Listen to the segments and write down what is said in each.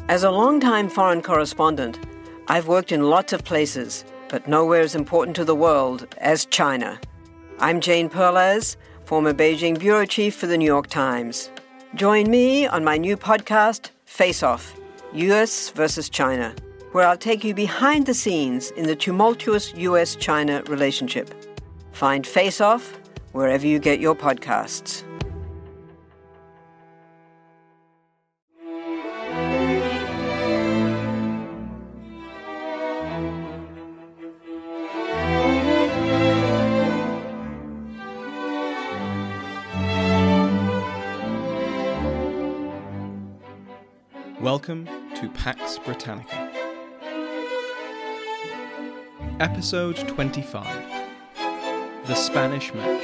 As a longtime foreign correspondent, I've worked in lots of places, but nowhere as important to the world as China. I'm Jane Perlez, former Beijing bureau chief for the New York Times. Join me on my new podcast, Face Off, US versus China, where I'll take you behind the scenes in the tumultuous US-China relationship. Find Face Off wherever you get your podcasts. Welcome to Pax Britannica. Episode 25. The Spanish Match.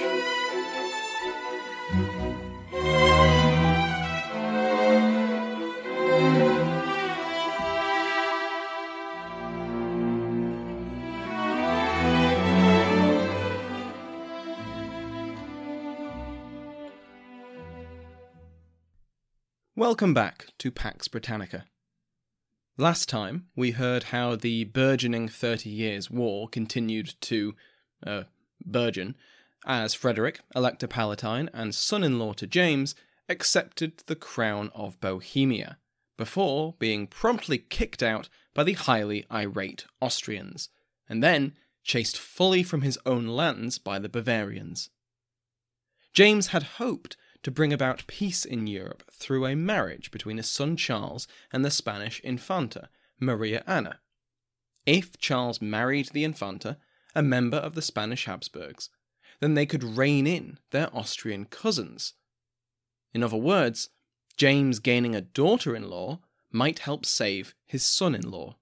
Welcome back to Pax Britannica. Last time, we heard how the burgeoning 30 Years' War continued to burgeon as Frederick, Elector Palatine and son-in-law to James, accepted the crown of Bohemia, before being promptly kicked out by the highly irate Austrians, and then chased fully from his own lands by the Bavarians. James had hoped to bring about peace in Europe through a marriage between his son Charles and the Spanish Infanta, Maria Ana. If Charles married the Infanta, a member of the Spanish Habsburgs, then they could rein in their Austrian cousins. In other words, James gaining a daughter-in-law might help save his son-in-law.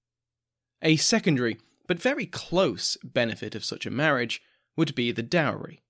A secondary, but very close, benefit of such a marriage would be the dowry.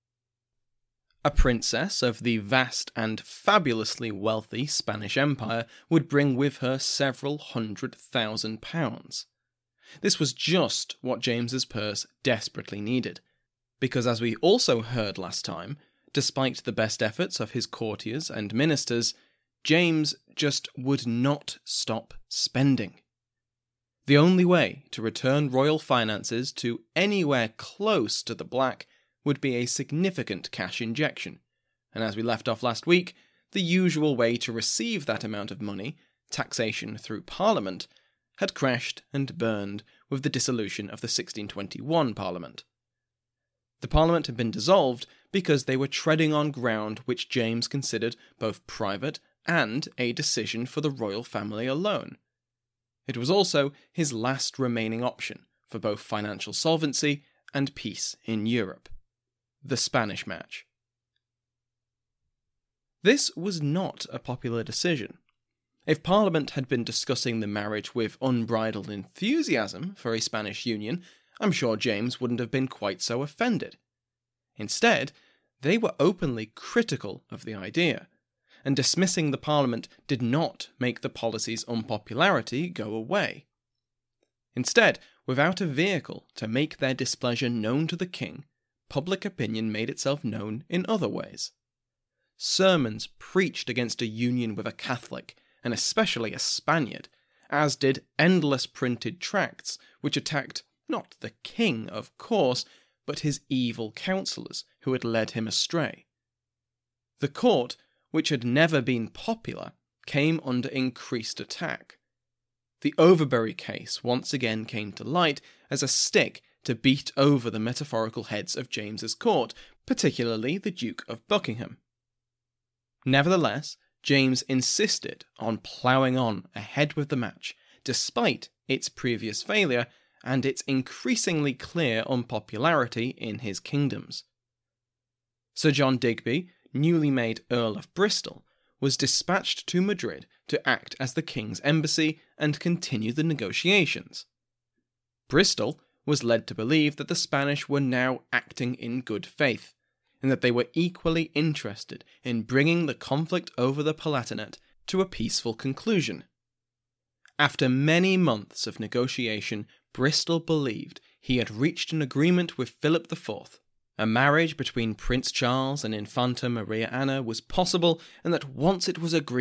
A princess of the vast and fabulously wealthy Spanish Empire would bring with her several £100,000. This was just what James's purse desperately needed, because as we also heard last time, despite the best efforts of his courtiers and ministers, James just would not stop spending. The only way to return royal finances to anywhere close to the black would be a significant cash injection, and as we left off last week, the usual way to receive that amount of money, taxation through Parliament, had crashed and burned with the dissolution of the 1621 Parliament. The Parliament had been dissolved because they were treading on ground which James considered both private and a decision for the royal family alone. It was also his last remaining option for both financial solvency and peace in Europe. The Spanish Match. This was not a popular decision. If Parliament had been discussing the marriage with unbridled enthusiasm for a Spanish union, I'm sure James wouldn't have been quite so offended. Instead, they were openly critical of the idea, and dismissing the Parliament did not make the policy's unpopularity go away. Instead, without a vehicle to make their displeasure known to the king, public opinion made itself known in other ways. Sermons preached against a union with a Catholic, and especially a Spaniard, as did endless printed tracts which attacked not the king, of course, but his evil counsellors who had led him astray. The court, which had never been popular, came under increased attack. The Overbury case once again came to light as a stick to beat over the metaphorical heads of James's court, particularly the Duke of Buckingham. Nevertheless, James insisted on ploughing on ahead with the match, despite its previous failure and its increasingly clear unpopularity in his kingdoms. Sir John Digby, newly made Earl of Bristol, was dispatched to Madrid to act as the king's embassy and continue the negotiations. Bristol was led to believe that the Spanish were now acting in good faith, and that they were equally interested in bringing the conflict over the Palatinate to a peaceful conclusion. After many months of negotiation, Bristol believed he had reached an agreement with Philip IV. A marriage between Prince Charles and Infanta Maria Ana was possible, and that once it was agreed,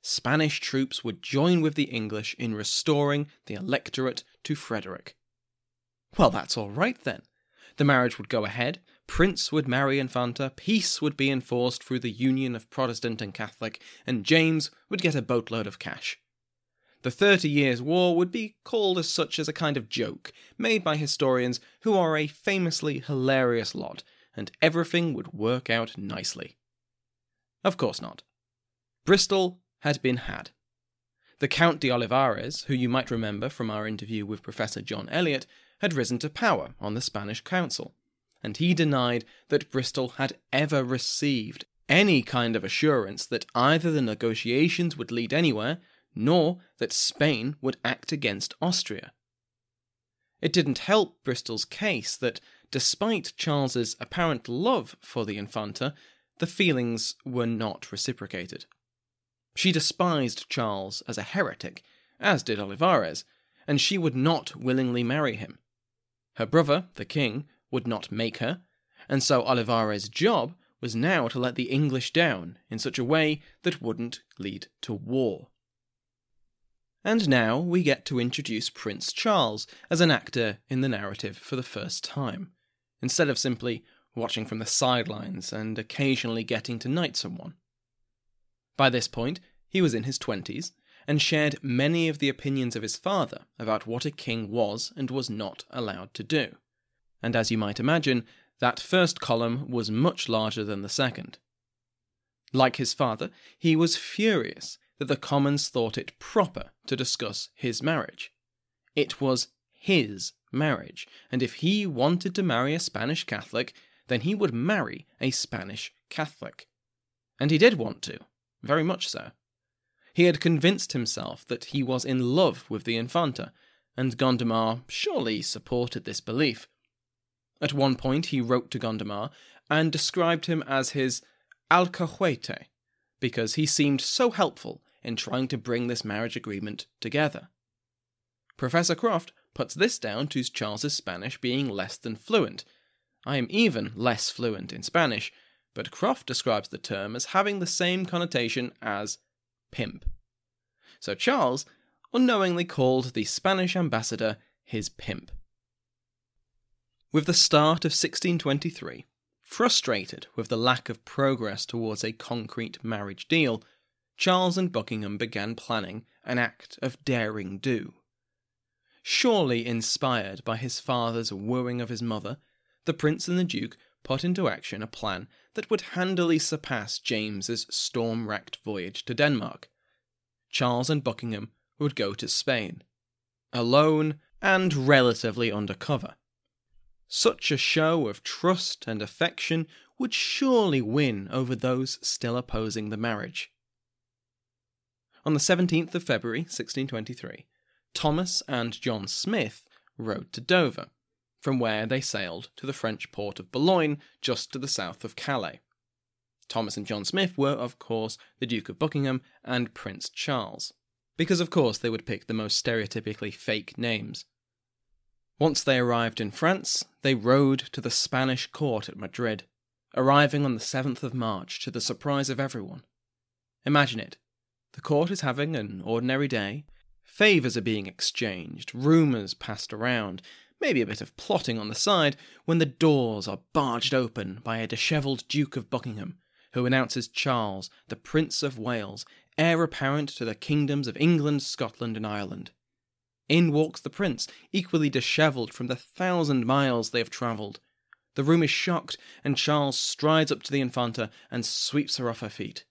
Spanish troops would join with the English in restoring the electorate to Frederick. Well, that's all right then. The marriage would go ahead, Prince would marry Infanta, peace would be enforced through the union of Protestant and Catholic, and James would get a boatload of cash. The 30 Years' War would be called as such as a kind of joke, made by historians who are a famously hilarious lot, and everything would work out nicely. Of course not. Bristol had been had. The Count de Olivares, who you might remember from our interview with Professor John Eliot, had risen to power on the Spanish council, and he denied that Bristol had ever received any kind of assurance that either the negotiations would lead anywhere, nor that Spain would act against Austria. It didn't help Bristol's case that, despite Charles's apparent love for the Infanta, the feelings were not reciprocated. She despised Charles as a heretic, as did Olivares, and she would not willingly marry him. Her brother, the king, would not make her, and so Olivares' job was now to let the English down in such a way that wouldn't lead to war. And now we get to introduce Prince Charles as an actor in the narrative for the first time, instead of simply watching from the sidelines and occasionally getting to knight someone. By this point, he was in his 20s, and shared many of the opinions of his father about what a king was and was not allowed to do. And as you might imagine, that first column was much larger than the second. Like his father, he was furious that the Commons thought it proper to discuss his marriage. It was his marriage, and if he wanted to marry a Spanish Catholic, then he would marry a Spanish Catholic. And he did want to, very much so. He had convinced himself that he was in love with the Infanta, and Gondomar surely supported this belief. At one point he wrote to Gondomar and described him as his alcahuete, because he seemed so helpful in trying to bring this marriage agreement together. Professor Croft puts this down to Charles's Spanish being less than fluent. I am even less fluent in Spanish, but Croft describes the term as having the same connotation as pimp. So Charles unknowingly called the Spanish ambassador his pimp. With the start of 1623, frustrated with the lack of progress towards a concrete marriage deal, Charles and Buckingham began planning an act of daring do. Surely inspired by his father's wooing of his mother, the Prince and the Duke put into action a plan that would handily surpass James's storm-racked voyage to Denmark. Charles and Buckingham would go to Spain, alone and relatively undercover. Such a show of trust and affection would surely win over those still opposing the marriage. On the 17th of February, 1623, Thomas and John Smith rode to Dover, from where they sailed to the French port of Boulogne, just to the south of Calais. Thomas and John Smith were, of course, the Duke of Buckingham and Prince Charles, because of course they would pick the most stereotypically fake names. Once they arrived in France, they rode to the Spanish court at Madrid, arriving on the 7th of March to the surprise of everyone. Imagine it. The court is having an ordinary day, favours are being exchanged, rumours passed around, maybe a bit of plotting on the side, when the doors are barged open by a dishevelled Duke of Buckingham, who announces Charles, the Prince of Wales, heir apparent to the kingdoms of England, Scotland and Ireland. In walks the prince, equally dishevelled from the 1,000 miles they have travelled. The room is shocked, and Charles strides up to the Infanta and sweeps her off her feet.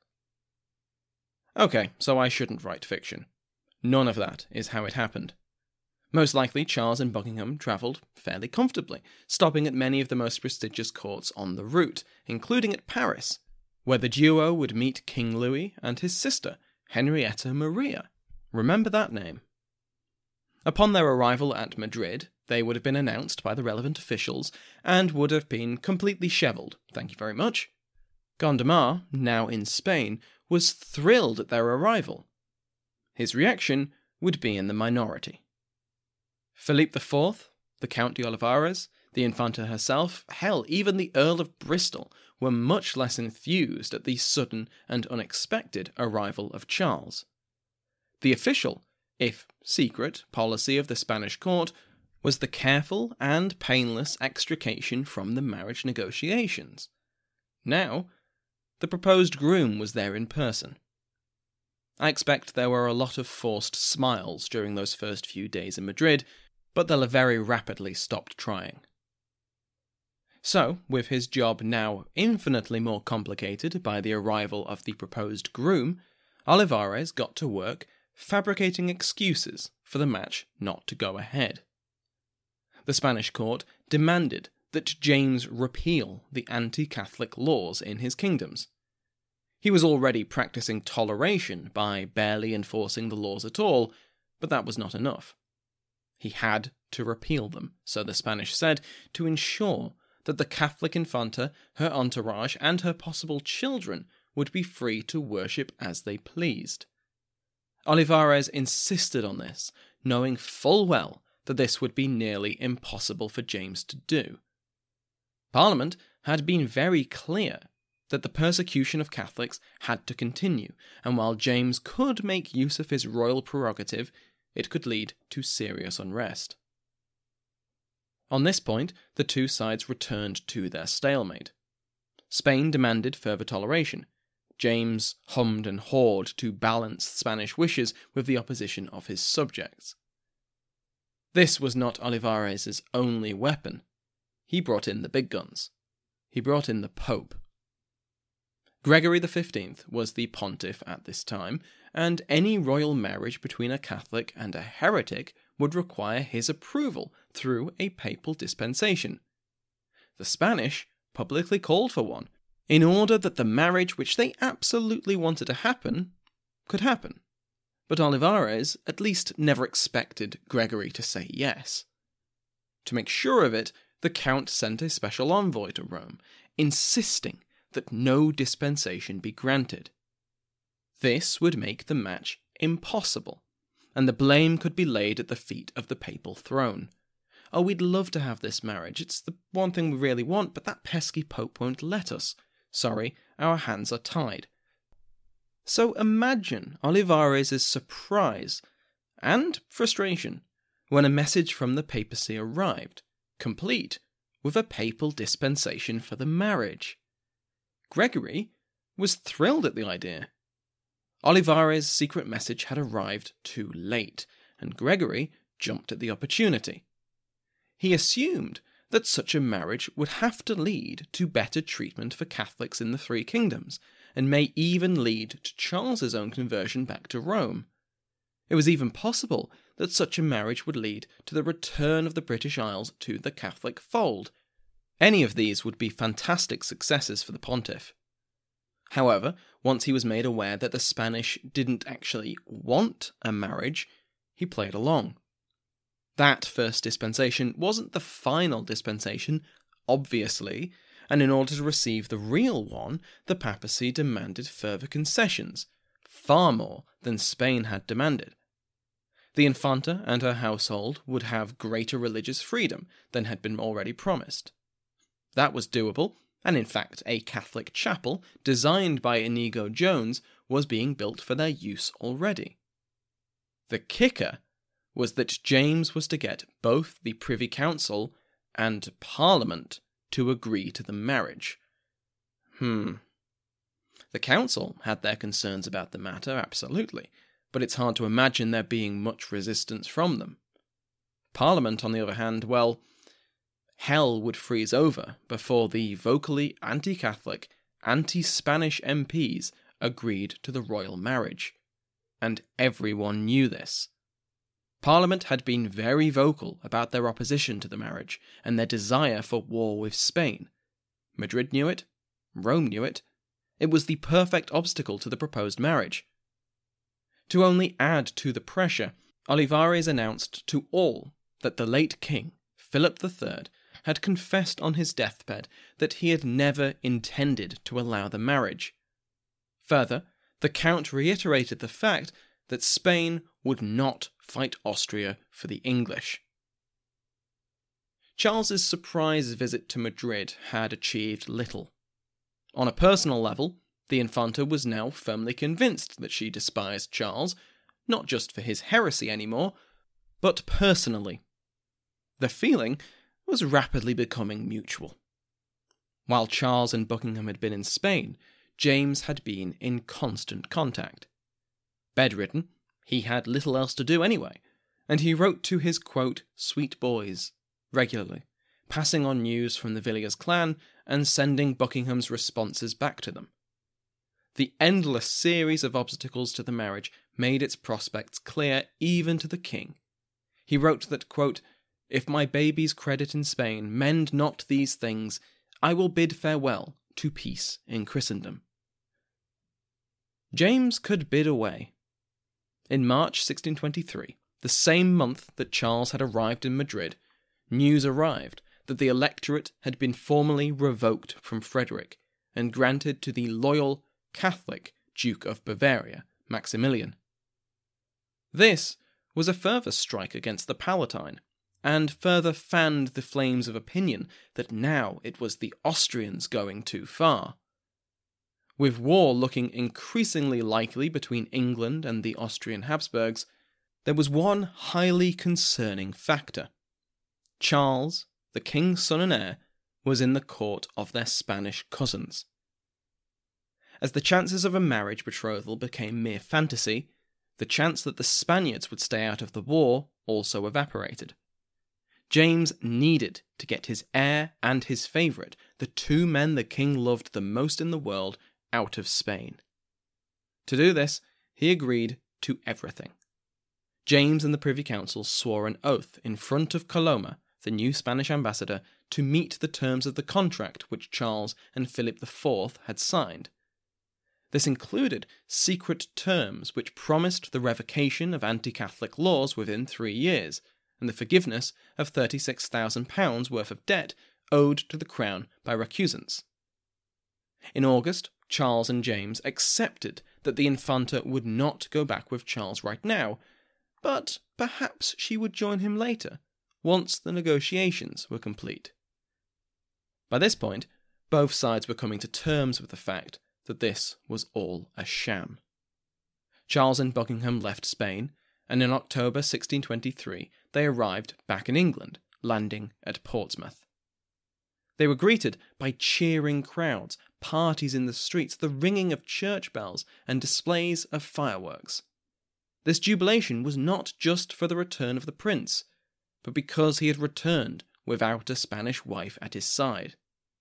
Okay, so I shouldn't write fiction. None of that is how it happened. Most likely, Charles and Buckingham travelled fairly comfortably, stopping at many of the most prestigious courts on the route, including at Paris, where the duo would meet King Louis and his sister, Henrietta Maria. Remember that name. Upon their arrival at Madrid, they would have been announced by the relevant officials, and would have been completely shevelled, thank you very much. Gondomar, now in Spain, was thrilled at their arrival. His reaction would be in the minority. Philippe IV, the Count de Olivares, the Infanta herself, hell, even the Earl of Bristol, were much less enthused at the sudden and unexpected arrival of Charles. The official, if secret, policy of the Spanish court was the careful and painless extrication from the marriage negotiations. Now, the proposed groom was there in person. I expect there were a lot of forced smiles during those first few days in Madrid, but they'll have very rapidly stopped trying. So, with his job now infinitely more complicated by the arrival of the proposed groom, Olivares got to work fabricating excuses for the match not to go ahead. The Spanish court demanded that James repeal the anti-Catholic laws in his kingdoms. He was already practicing toleration by barely enforcing the laws at all, but that was not enough. He had to repeal them, so the Spanish said, to ensure that the Catholic Infanta, her entourage, and her possible children would be free to worship as they pleased. Olivares insisted on this, knowing full well that this would be nearly impossible for James to do. Parliament had been very clear that the persecution of Catholics had to continue, and while James could make use of his royal prerogative, it could lead to serious unrest. On this point, the two sides returned to their stalemate. Spain demanded further toleration. James hummed and hawed to balance Spanish wishes with the opposition of his subjects. This was not Olivares' only weapon. He brought in the big guns. He brought in the Pope. Gregory XV was the pontiff at this time, and any royal marriage between a Catholic and a heretic would require his approval through a papal dispensation. The Spanish publicly called for one, in order that the marriage which they absolutely wanted to happen could happen. But Olivares at least never expected Gregory to say yes. To make sure of it, the Count sent a special envoy to Rome, insisting that no dispensation be granted. This would make the match impossible, and the blame could be laid at the feet of the papal throne. Oh, we'd love to have this marriage, it's the one thing we really want, but that pesky Pope won't let us. Sorry, our hands are tied. So imagine Olivares' surprise and frustration when a message from the papacy arrived, complete with a papal dispensation for the marriage. Gregory was thrilled at the idea. Olivares' secret message had arrived too late, and Gregory jumped at the opportunity. He assumed that such a marriage would have to lead to better treatment for Catholics in the three kingdoms, and may even lead to Charles's own conversion back to Rome. It was even possible that such a marriage would lead to the return of the British Isles to the Catholic fold. Any of these would be fantastic successes for the pontiff. However, once he was made aware that the Spanish didn't actually want a marriage, he played along. That first dispensation wasn't the final dispensation, obviously, and in order to receive the real one, the papacy demanded further concessions, far more than Spain had demanded. The Infanta and her household would have greater religious freedom than had been already promised. That was doable, and in fact a Catholic chapel, designed by Inigo Jones, was being built for their use already. The kicker was that James was to get both the Privy Council and Parliament to agree to the marriage. The council had their concerns about the matter, absolutely, but it's hard to imagine there being much resistance from them. Parliament, on the other hand, well, hell would freeze over before the vocally anti-Catholic, anti-Spanish MPs agreed to the royal marriage. And everyone knew this. Parliament had been very vocal about their opposition to the marriage and their desire for war with Spain. Madrid knew it. Rome knew it. It was the perfect obstacle to the proposed marriage. To only add to the pressure, Olivares announced to all that the late king, Philip III, had confessed on his deathbed that he had never intended to allow the marriage. Further, the Count reiterated the fact that Spain would not fight Austria for the English. Charles's surprise visit to Madrid had achieved little. On a personal level, the Infanta was now firmly convinced that she despised Charles, not just for his heresy anymore, but personally. The feeling was rapidly becoming mutual. While Charles and Buckingham had been in Spain, James had been in constant contact. Bedridden, he had little else to do anyway, and he wrote to his, quote, sweet boys regularly, passing on news from the Villiers clan and sending Buckingham's responses back to them. The endless series of obstacles to the marriage made its prospects clear even to the king. He wrote that, quote, if my baby's credit in Spain mend not these things, I will bid farewell to peace in Christendom. James could bid away. In March 1623, the same month that Charles had arrived in Madrid, news arrived that the electorate had been formally revoked from Frederick and granted to the loyal, Catholic Duke of Bavaria, Maximilian. This was a further strike against the Palatine, and further fanned the flames of opinion that now it was the Austrians going too far. With war looking increasingly likely between England and the Austrian Habsburgs, there was one highly concerning factor. Charles, the king's son and heir, was in the court of their Spanish cousins. As the chances of a marriage betrothal became mere fantasy, the chance that the Spaniards would stay out of the war also evaporated. James needed to get his heir and his favourite, the two men the king loved the most in the world, out of Spain. To do this, he agreed to everything. James and the Privy Council swore an oath in front of Coloma, the new Spanish ambassador, to meet the terms of the contract which Charles and Philip IV had signed. This included secret terms which promised the revocation of anti-Catholic laws within 3 years, and the forgiveness of £36,000 worth of debt owed to the crown by recusants. In August, Charles and James accepted that the Infanta would not go back with Charles right now, but perhaps she would join him later, once the negotiations were complete. By this point, both sides were coming to terms with the fact that this was all a sham. Charles and Buckingham left Spain, and in October 1623 they arrived back in England, landing at Portsmouth. They were greeted by cheering crowds, parties in the streets, the ringing of church bells, and displays of fireworks. This jubilation was not just for the return of the prince, but because he had returned without a Spanish wife at his side.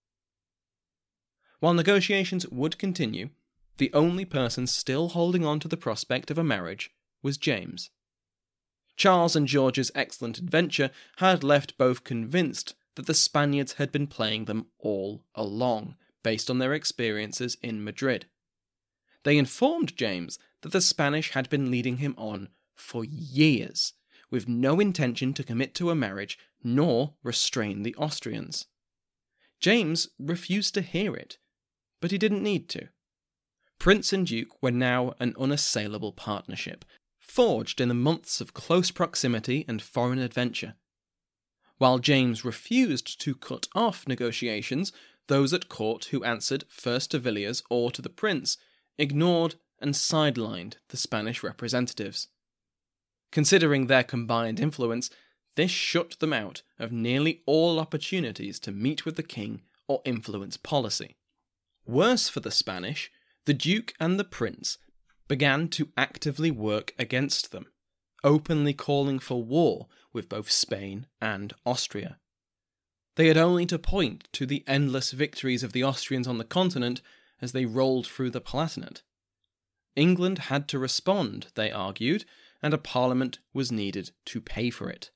While negotiations would continue, the only person still holding on to the prospect of a marriage was James. Charles and George's excellent adventure had left both convinced that the Spaniards had been playing them all along, based on their experiences in Madrid. They informed James that the Spanish had been leading him on for years, with no intention to commit to a marriage nor restrain the Austrians. James refused to hear it, but he didn't need to. Prince and Duke were now an unassailable partnership, forged in the months of close proximity and foreign adventure. While James refused to cut off negotiations, those at court who answered first to Villiers or to the prince ignored and sidelined the Spanish representatives. Considering their combined influence, this shut them out of nearly all opportunities to meet with the king or influence policy. Worse for the Spanish, the Duke and the Prince began to actively work against them, openly calling for war with both Spain and Austria. They had only to point to the endless victories of the Austrians on the continent as they rolled through the Palatinate. England had to respond, they argued, and a parliament was needed to pay for it.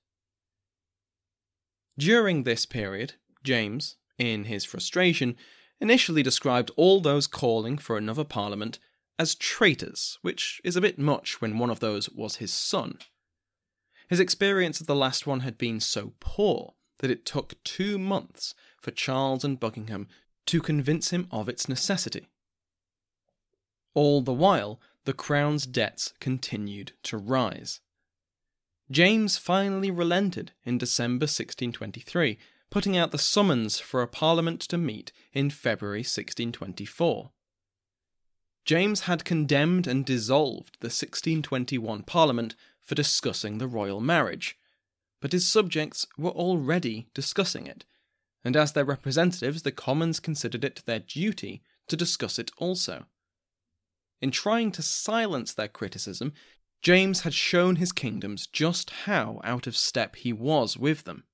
During this period, James, in his frustration, initially described all those calling for another parliament as traitors, which is a bit much when one of those was his son. His experience of the last one had been so poor that it took 2 months for Charles and Buckingham to convince him of its necessity. All the while, the crown's debts continued to rise. James finally relented in December 1623, putting out the summons for a parliament to meet in February 1624. James had condemned and dissolved the 1621 Parliament for discussing the royal marriage, but his subjects were already discussing it, and as their representatives the Commons considered it their duty to discuss it also. In trying to silence their criticism, James had shown his kingdoms just how out of step he was with them.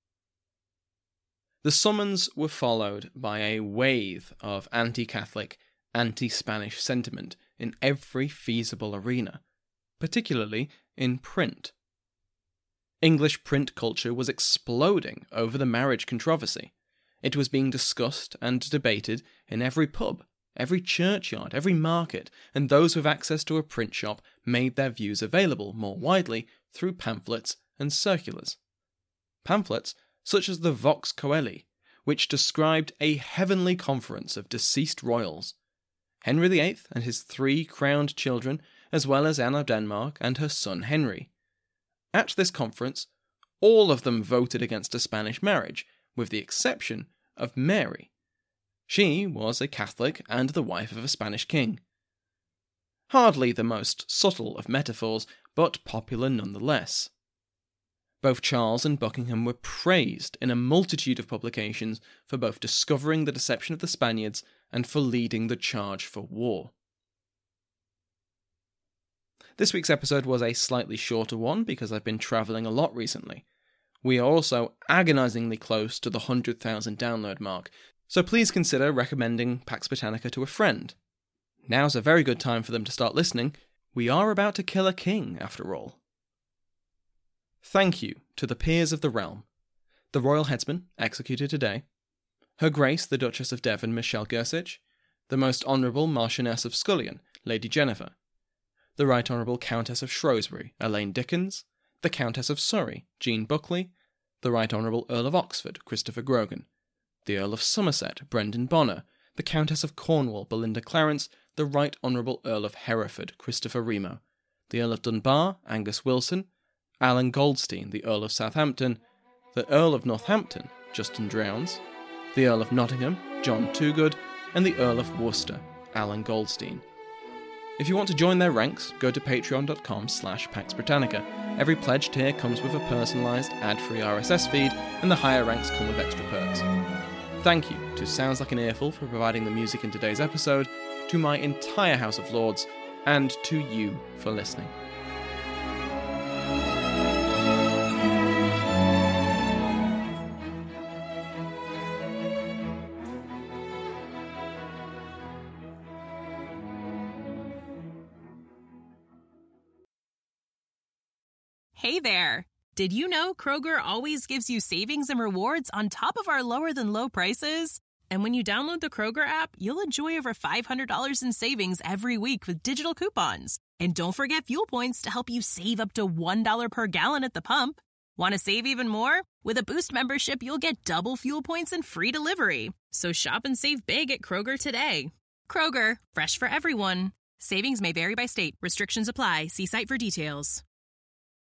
The summons were followed by a wave of anti-Catholic, anti-Spanish sentiment in every feasible arena, particularly in print. English print culture was exploding over the marriage controversy. It was being discussed and debated in every pub, every churchyard, every market, and those with access to a print shop made their views available more widely through pamphlets and circulars. Pamphlets such as the Vox Coeli, which described a heavenly conference of deceased royals, Henry VIII and his 3 crowned children, as well as Anne of Denmark and her son Henry. At this conference, all of them voted against a Spanish marriage, with the exception of Mary. She was a Catholic and the wife of a Spanish king. Hardly the most subtle of metaphors, but popular nonetheless. Both Charles and Buckingham were praised in a multitude of publications for both discovering the deception of the Spaniards and for leading the charge for war. This week's episode was a slightly shorter one because I've been travelling a lot recently. We are also agonisingly close to the 100,000 download mark, so please consider recommending Pax Britannica to a friend. Now's a very good time for them to start listening. We are about to kill a king, after all. Thank you to the peers of the realm. The Royal Headsman, executed today. Her Grace the Duchess of Devon, Michelle Gersich. The Most Honourable Marchioness of Scullion, Lady Jennifer. The Right Honourable Countess of Shrewsbury, Elaine Dickens. The Countess of Surrey, Jean Buckley. The Right Honourable Earl of Oxford, Christopher Grogan. The Earl of Somerset, Brendan Bonner. The Countess of Cornwall, Belinda Clarence. The Right Honourable Earl of Hereford, Christopher Remo. The Earl of Dunbar, Angus Wilson. Alan Goldstein, the Earl of Southampton. The Earl of Northampton, Justin Drowns. The Earl of Nottingham, John Toogood. And the Earl of Worcester, Alan Goldstein. If you want to join their ranks, go to patreon.com/Pax Britannica. Every pledge tier comes with a personalised, ad-free RSS feed, and the higher ranks come with extra perks. Thank you to Sounds Like an Earful for providing the music in today's episode, to my entire House of Lords, and to you for listening. Hey there! Did you know Kroger always gives you savings and rewards on top of our lower-than-low prices? And when you download the Kroger app, you'll enjoy over $500 in savings every week with digital coupons. And don't forget fuel points to help you save up to $1 per gallon at the pump. Want to save even more? With a Boost membership, you'll get double fuel points and free delivery. So shop and save big at Kroger today. Kroger, fresh for everyone. Savings may vary by state. Restrictions apply. See site for details.